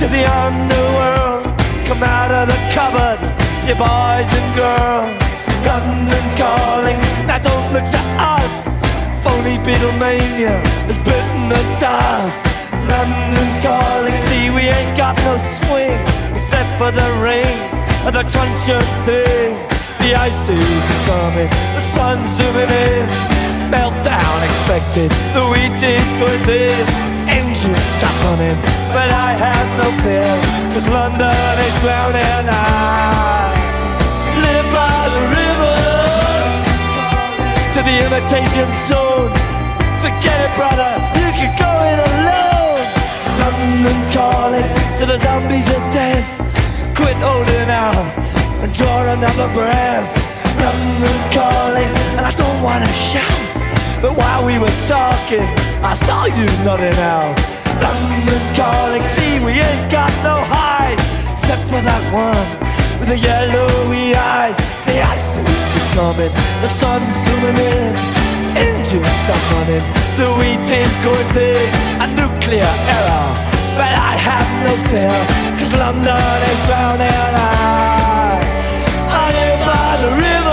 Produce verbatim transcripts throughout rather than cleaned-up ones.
the underworld. Come out of the cupboard, you boys and girls. London calling, now don't look to us. Phony Beatlemania has bitten the dust. London calling, see we ain't got no swing except for the ring of the truncheon thing. The ice age is coming, the sun's zooming in. Meltdown expected, the wheat is going thin. Engines stop running, but I have no fear, cause London is drowning. I live by the river, to the imitation zone. Forget it, brother, you can go it alone. London calling to the zombies of death. Quit holding out and draw another breath. London calling, and I don't wanna shout, but while we were talking, I saw you nodding out. London calling, see we ain't got no hide, except for that one with the yellowy eyes. The ice age is coming, the sun's zooming in. Engines stop running, the wheat is going thin. A nuclear error, but I have no fear, cause London is drowning. I, I live by the river.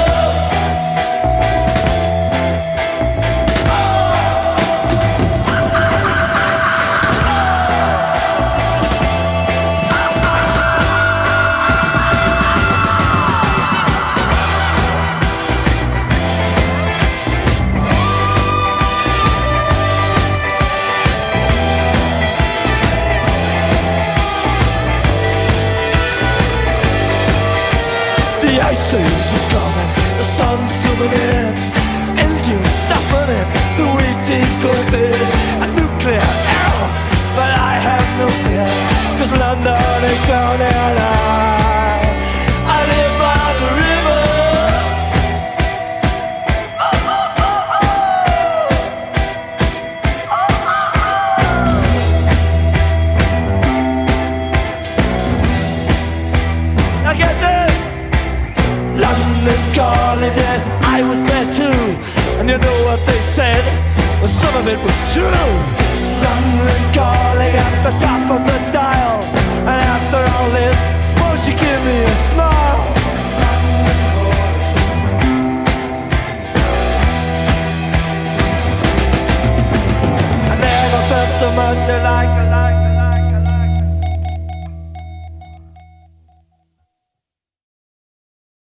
The ice age is coming, the sun's zooming in. Engines stop running, the wheat is going thin. A nuclear error, but I have no fear, cause London is drowning. I, I live by the river. Oh, oh, oh, oh. Oh, oh, oh. Now get this. London calling, yes, I was there too. And you know what they said? Well, some of it was true. London calling at the top of the dial. And after all this, won't you give me a smile? I never felt so much like